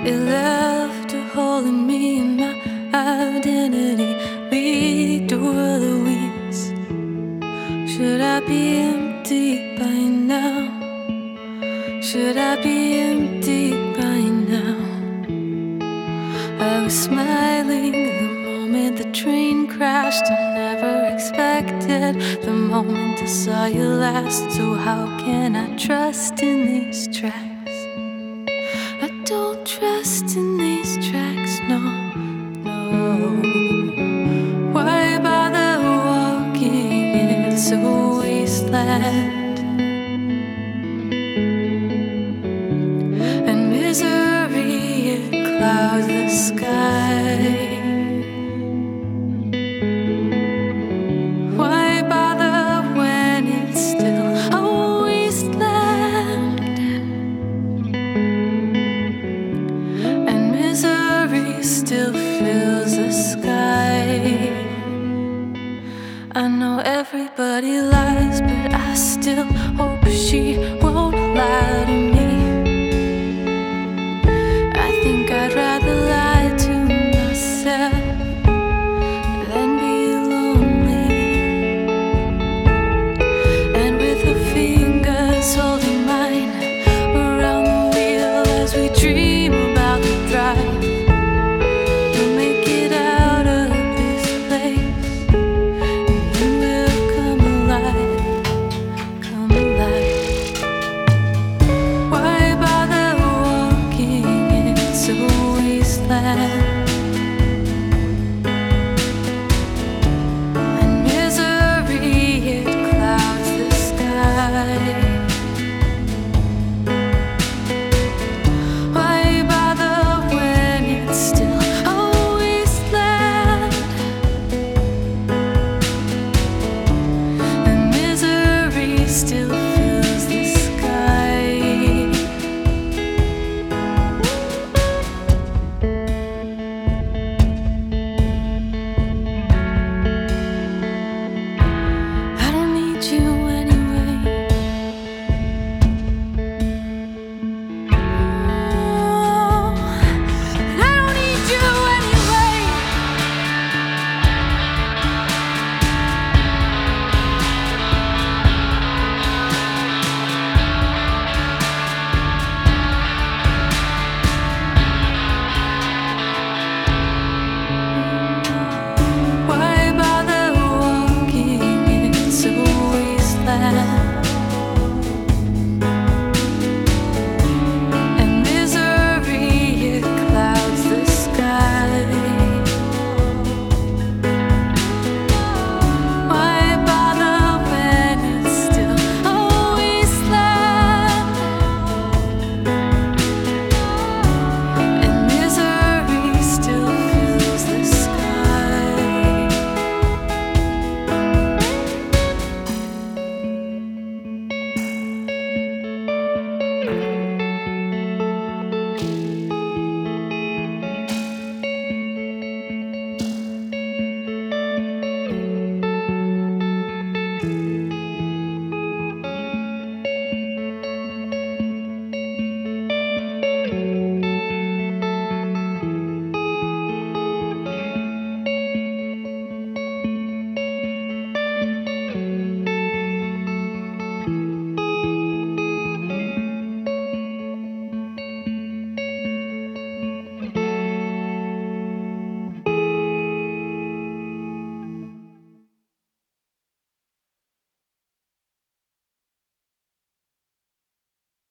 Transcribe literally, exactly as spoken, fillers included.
It left a hole in me and my identity. Lead to other wings. Should I be empty by now? Should I be empty by now? I was smiling the moment the train crashed. I never expected the moment I saw you last. So how can I trust in these tracks? I don't trust in these tracks, no, no. Why bother walking? It's a wasteland, and misery, it clouds the sky. Why bother when it's still a wasteland? Misery still fills the sky. I know everybody lies, but I still hope she won't lie to me. I think I'd rather lie to myself than be lonely. And with her fingers holding mine around the wheel as we dream about the drive, we'll make it out of this place, and then we'll come alive, come alive. Why bother walking? It's a wasteland.